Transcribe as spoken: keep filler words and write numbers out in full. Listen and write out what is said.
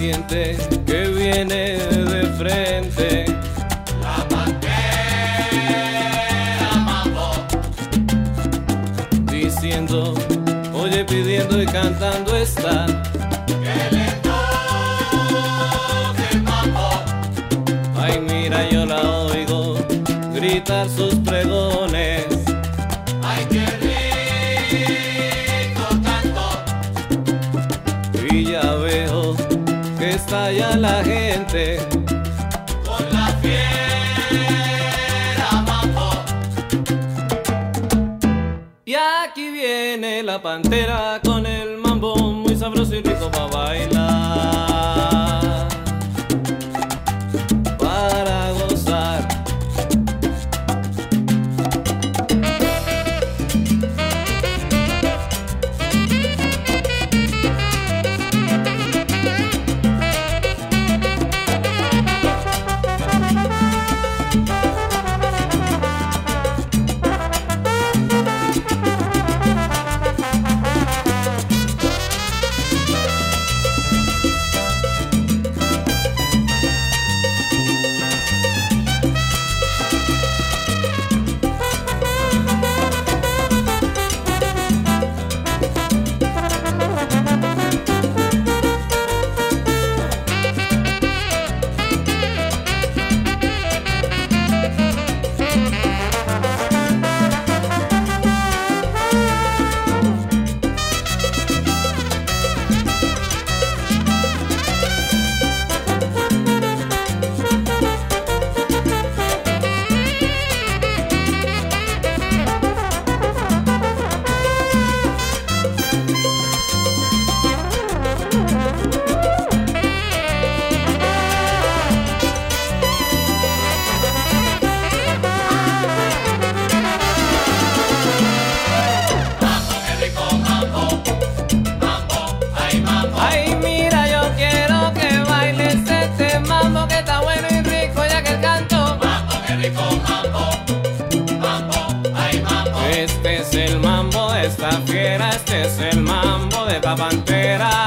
siente que viene de frente. La pantera mambo, diciendo, oye, pidiendo y cantando está. que le toque el mambo. Ay, mira, yo la oigo gritar sus pregones. Ay, qué rico tanto. Y ya veo que está ya la gente Con la fiera mambo. y aquí viene la pantera con el mambo muy sabroso y rico para bailar, para gozar. Ay, mira, yo quiero que bailes este mambo que está bueno y rico ya que el canto. Mambo, qué rico mambo. Mambo, ay mambo. Este es el mambo de esta fiera, este es el mambo de la pantera.